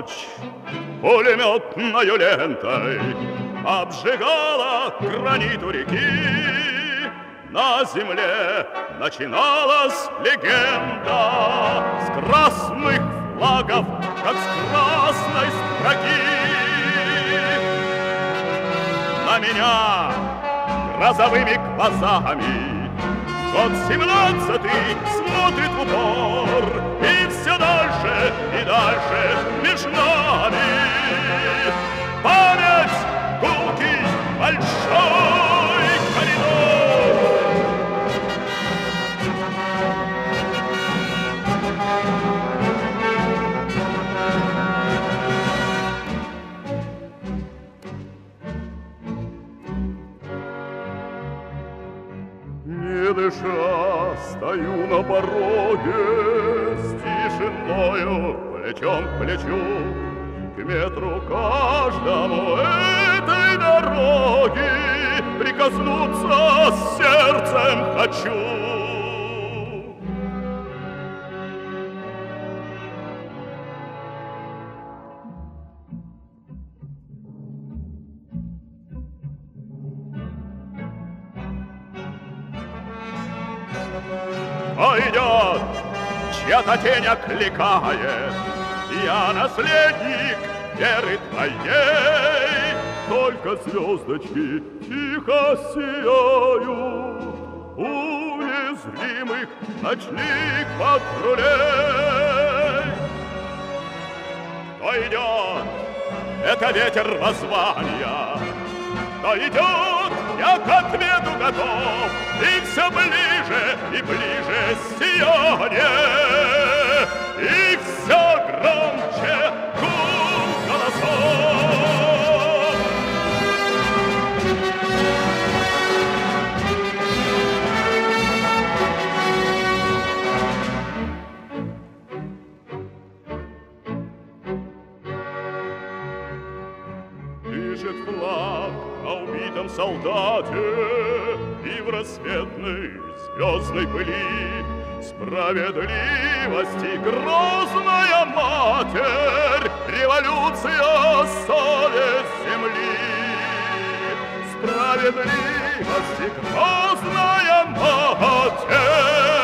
ночь пулеметною лентой обжигала гранит у реки. На земле начиналась легенда с красных флагов, как с красной строки. На меня грозовыми глазами год 17-й смотрит в упор, и все дальше и дальше между нами память, гулкий, большой коридор. Не дыша, стою на пороге с тишиною плечом к плечу, к метру каждому этой дороги прикоснуться с сердцем хочу. Идет, чья-то тень окликает, я наследник веры твоей. Только звездочки тихо сияют у незримых ночных патрулей. Кто идет, это ветер воззвания. Кто идет, я к ответу готов, и все ближе и ближе сияние, и все громче гул голосов. Пишет флаг на убитом солдате, и в рассветной звездной пыли справедливости грозная матерь, революция, совесть земли. Справедливости грозная матерь,